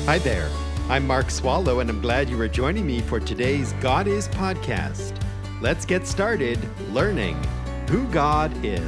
Hi there. I'm Mark Swallow, and I'm glad you are joining me for today's God Is podcast. Let's get started learning who God is.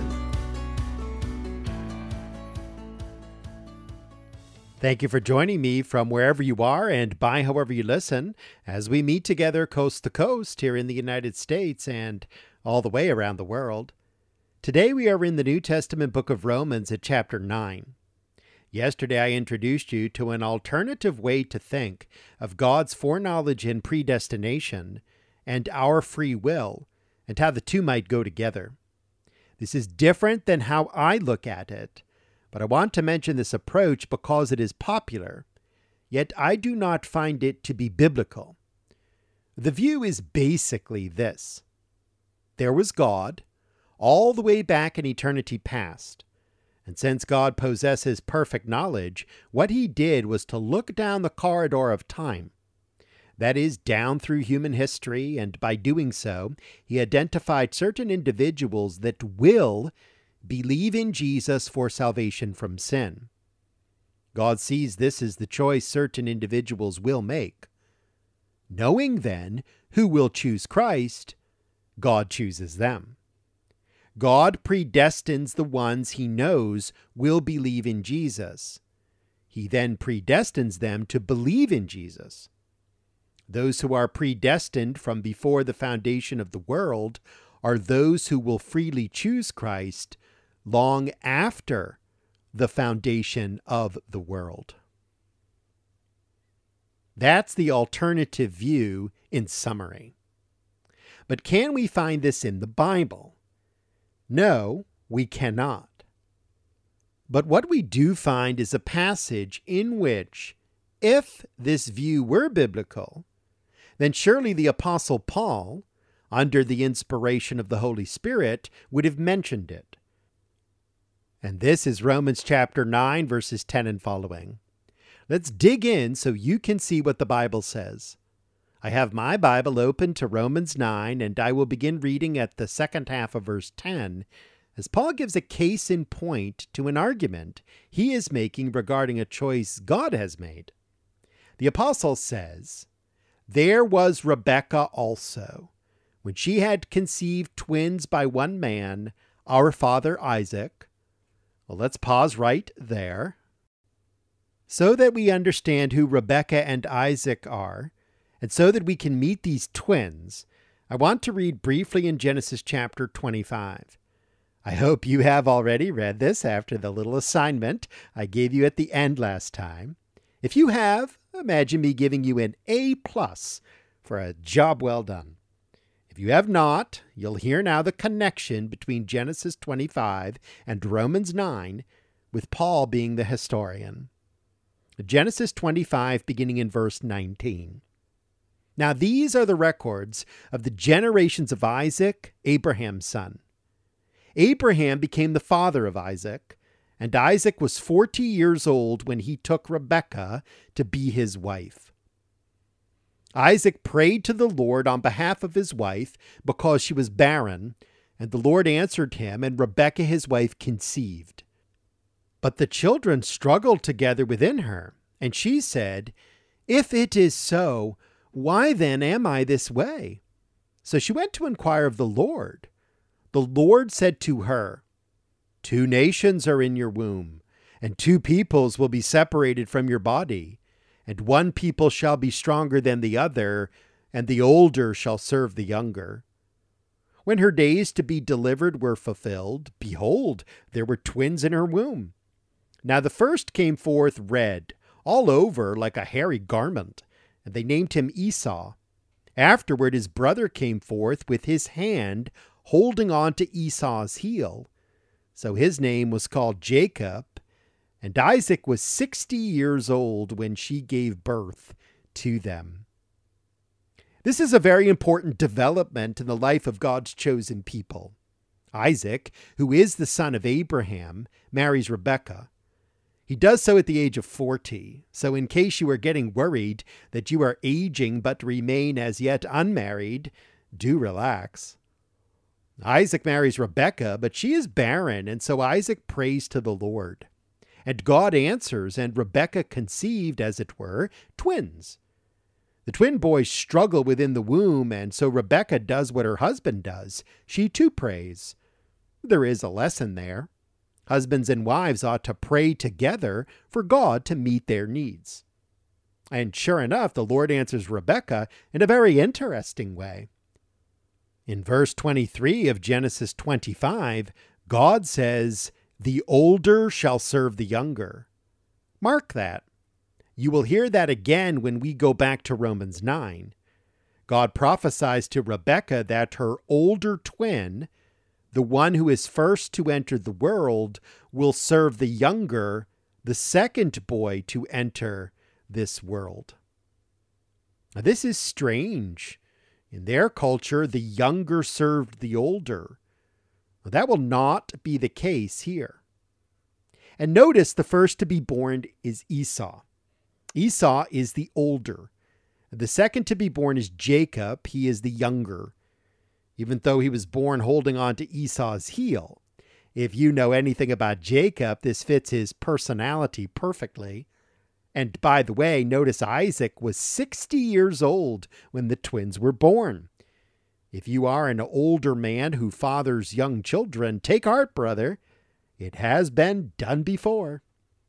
Thank you for joining me from wherever you are and by however you listen as we meet together coast to coast here in the United States and all the way around the world. Today we are in the New Testament book of Romans at chapter 9. Yesterday I introduced you to an alternative way to think of God's foreknowledge and predestination and our free will and how the two might go together. This is different than how I look at it. But I want to mention this approach because it is popular, yet I do not find it to be biblical. The view is basically this. There was God, all the way back in eternity past, and since God possesses perfect knowledge, what he did was to look down the corridor of time. That is, down through human history, and by doing so, he identified certain individuals that will believe in Jesus for salvation from sin. God sees this as the choice certain individuals will make. Knowing then who will choose Christ, God chooses them. God predestines the ones he knows will believe in Jesus. He then predestines them to believe in Jesus. Those who are predestined from before the foundation of the world are those who will freely choose Christ long after the foundation of the world. That's the alternative view in summary. But can we find this in the Bible? No, we cannot. But what we do find is a passage in which, if this view were biblical, then surely the Apostle Paul, under the inspiration of the Holy Spirit, would have mentioned it. And this is Romans chapter 9, verses 10 and following. Let's dig in so you can see what the Bible says. I have my Bible open to Romans 9, and I will begin reading at the second half of verse 10, as Paul gives a case in point to an argument he is making regarding a choice God has made. The apostle says, "There was Rebekah also, when she had conceived twins by one man, our father Isaac." Well, let's pause right there. So that we understand who Rebekah and Isaac are, and so that we can meet these twins, I want to read briefly in Genesis chapter 25. I hope you have already read this after the little assignment I gave you at the end last time. If you have, imagine me giving you an A+ for a job well done. If you have not, you'll hear now the connection between Genesis 25 and Romans 9, with Paul being the historian. Genesis 25, beginning in verse 19. Now these are the records of the generations of Isaac, Abraham's son. Abraham became the father of Isaac, and Isaac was 40 years old when he took Rebekah to be his wife. Isaac prayed to the Lord on behalf of his wife because she was barren, and the Lord answered him, and Rebekah his wife conceived. But the children struggled together within her, and she said, "If it is so, why then am I this way?" So she went to inquire of the Lord. The Lord said to her, "Two nations are in your womb, and two peoples will be separated from your body. And one people shall be stronger than the other, and the older shall serve the younger." When her days to be delivered were fulfilled, behold, there were twins in her womb. Now the first came forth red, all over like a hairy garment, and they named him Esau. Afterward his brother came forth with his hand holding on to Esau's heel. So his name was called Jacob. And Isaac was 60 years old when she gave birth to them. This is a very important development in the life of God's chosen people. Isaac, who is the son of Abraham, marries Rebekah. He does so at the age of 40. So in case you are getting worried that you are aging but remain as yet unmarried, do relax. Isaac marries Rebekah, but she is barren, and so Isaac prays to the Lord. And God answers, and Rebekah conceived, as it were, twins. The twin boys struggle within the womb, and so Rebekah does what her husband does. She too prays. There is a lesson there. Husbands and wives ought to pray together for God to meet their needs. And sure enough, the Lord answers Rebekah in a very interesting way. In verse 23 of Genesis 25, God says, "The older shall serve the younger." Mark that. You will hear that again when we go back to Romans 9. God prophesies to Rebekah that her older twin, the one who is first to enter the world, will serve the younger, the second boy to enter this world. Now, this is strange. In their culture, the younger served the older. Now, that will not be the case here. And notice the first to be born is Esau. Esau is the older. The second to be born is Jacob. He is the younger, even though he was born holding on to Esau's heel. If you know anything about Jacob, this fits his personality perfectly. And by the way, notice Isaac was 60 years old when the twins were born. If you are an older man who fathers young children, take heart, brother. It has been done before.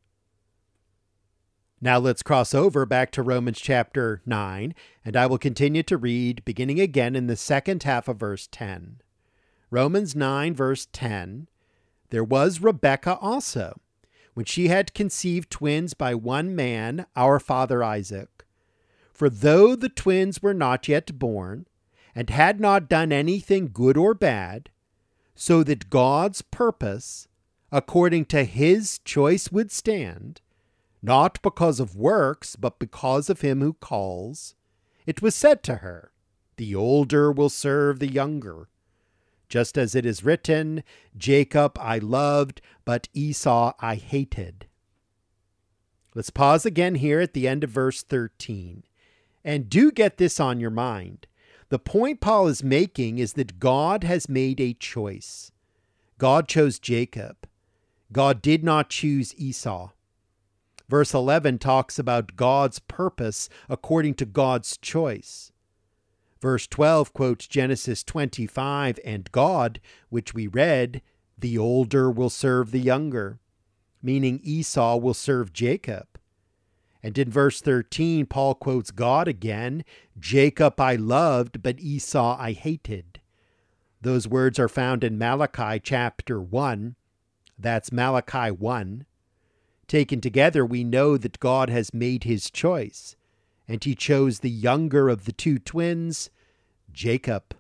Now let's cross over back to Romans chapter 9, and I will continue to read, beginning again in the second half of verse 10. Romans 9, verse 10, "There was Rebekah also, when she had conceived twins by one man, our father Isaac. For though the twins were not yet born, and had not done anything good or bad, so that God's purpose, according to his choice, would stand, not because of works, but because of him who calls, it was said to her, the older will serve the younger. Just as it is written, Jacob I loved, but Esau I hated." Let's pause again here at the end of verse 13. And do get this on your mind. The point Paul is making is that God has made a choice. God chose Jacob. God did not choose Esau. Verse 11 talks about God's purpose according to God's choice. Verse 12 quotes Genesis 25, "And God," which we read, "the older will serve the younger," meaning Esau will serve Jacob. And in verse 13, Paul quotes God again, "Jacob I loved, but Esau I hated." Those words are found in Malachi chapter 1. That's Malachi 1. Taken together, we know that God has made his choice, and he chose the younger of the two twins, Jacob.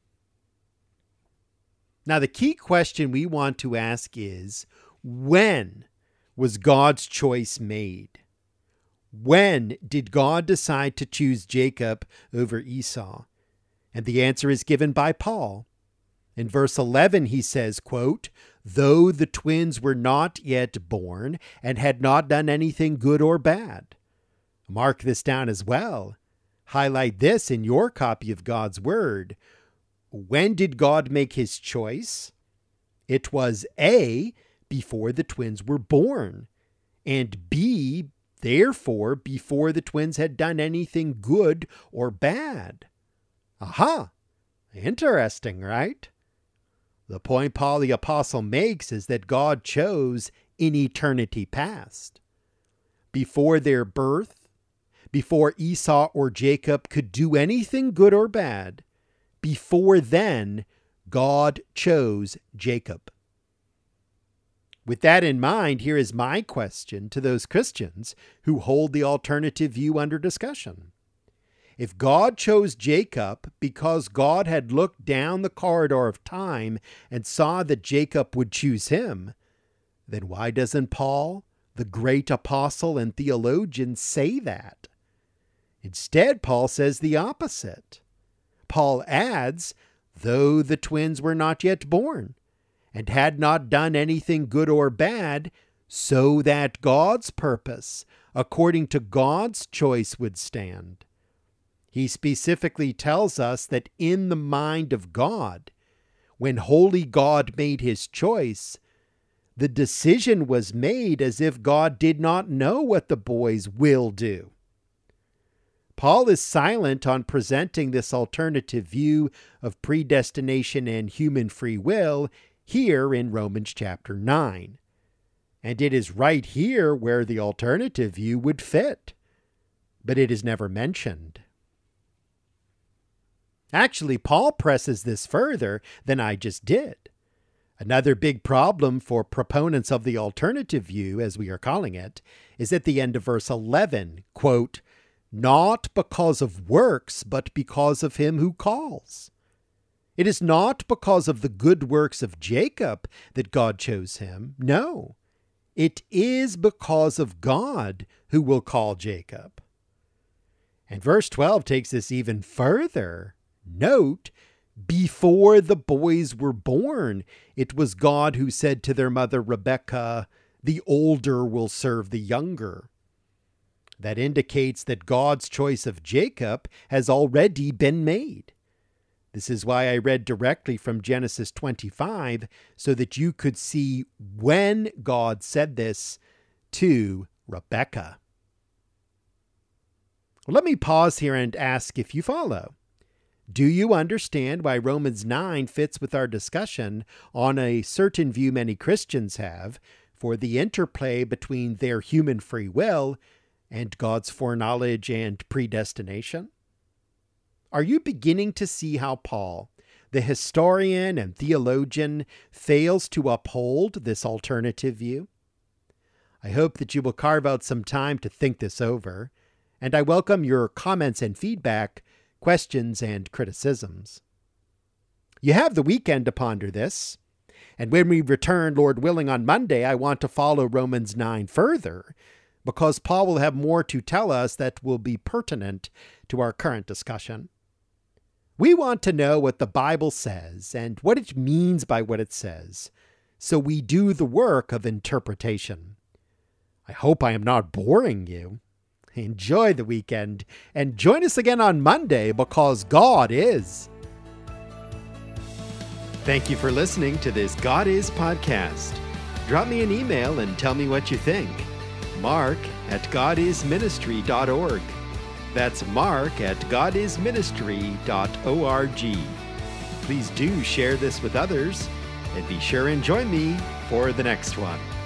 Now, the key question we want to ask is, when was God's choice made? When did God decide to choose Jacob over Esau? And the answer is given by Paul. In verse 11, he says, quote, "Though the twins were not yet born and had not done anything good or bad." Mark this down as well. Highlight this in your copy of God's Word. When did God make his choice? It was A, before the twins were born, and B, therefore, before the twins had done anything good or bad. Aha! Interesting, right? The point Paul the Apostle makes is that God chose in eternity past. Before their birth, before Esau or Jacob could do anything good or bad, before then, God chose Jacob. With that in mind, here is my question to those Christians who hold the alternative view under discussion. If God chose Jacob because God had looked down the corridor of time and saw that Jacob would choose him, then why doesn't Paul, the great apostle and theologian, say that? Instead, Paul says the opposite. Paul adds, "Though the twins were not yet born, and had not done anything good or bad, so that God's purpose, according to God's choice, would stand." He specifically tells us that in the mind of God, when holy God made his choice, the decision was made as if God did not know what the boys will do. Paul is silent on presenting this alternative view of predestination and human free will here in Romans chapter 9. And it is right here where the alternative view would fit, but it is never mentioned. Actually, Paul presses this further than I just did. Another big problem for proponents of the alternative view, as we are calling it, is at the end of verse 11, quote, "Not because of works, but because of him who calls. It is not because of the good works of Jacob that God chose him. No, it is because of God who will call Jacob." And verse 12 takes this even further. Note, before the boys were born, it was God who said to their mother Rebekah, "The older will serve the younger." That indicates that God's choice of Jacob has already been made. This is why I read directly from Genesis 25, so that you could see when God said this to Rebekah. Well, let me pause here and ask if you follow. Do you understand why Romans 9 fits with our discussion on a certain view many Christians have for the interplay between their human free will and God's foreknowledge and predestination? Are you beginning to see how Paul, the historian and theologian, fails to uphold this alternative view? I hope that you will carve out some time to think this over, and I welcome your comments and feedback, questions and criticisms. You have the weekend to ponder this, and when we return, Lord willing, on Monday, I want to follow Romans 9 further, because Paul will have more to tell us that will be pertinent to our current discussion. We want to know what the Bible says and what it means by what it says, so we do the work of interpretation. I hope I am not boring you. Enjoy the weekend and join us again on Monday, because God is. Thank you for listening to this God Is podcast. Drop me an email and tell me what you think. mark@godisministry.org. That's mark@godisministry.org. Please do share this with others, and be sure and join me for the next one.